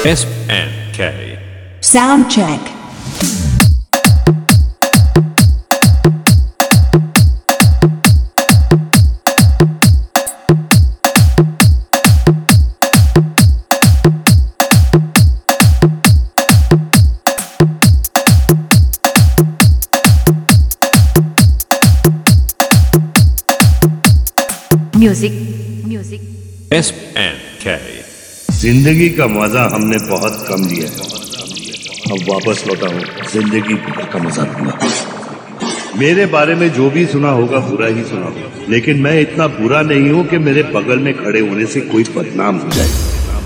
SNK. Sound check. Music. SNK. जिंदगी का मजा हमने बहुत कम लिया है। अब वापस लौटा हूँ जिंदगी का मजा लूंगा। मेरे बारे में जो भी सुना होगा बुरा ही सुना होगा, लेकिन मैं इतना बुरा नहीं हूँ कि मेरे बगल में खड़े होने से कोई बदनाम हो जाए।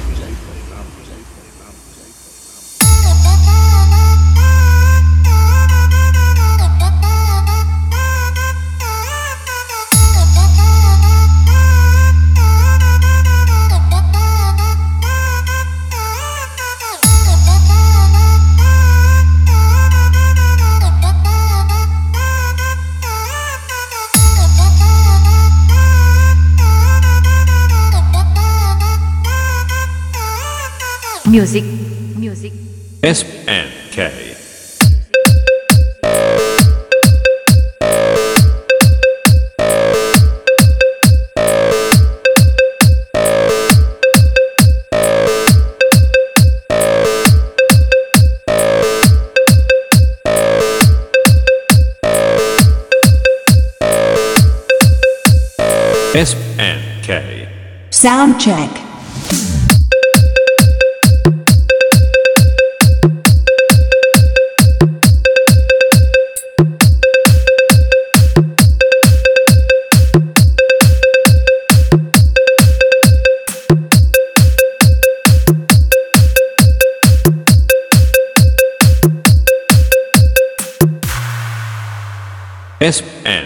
Music. SNK. SNK. Sound check. SNK.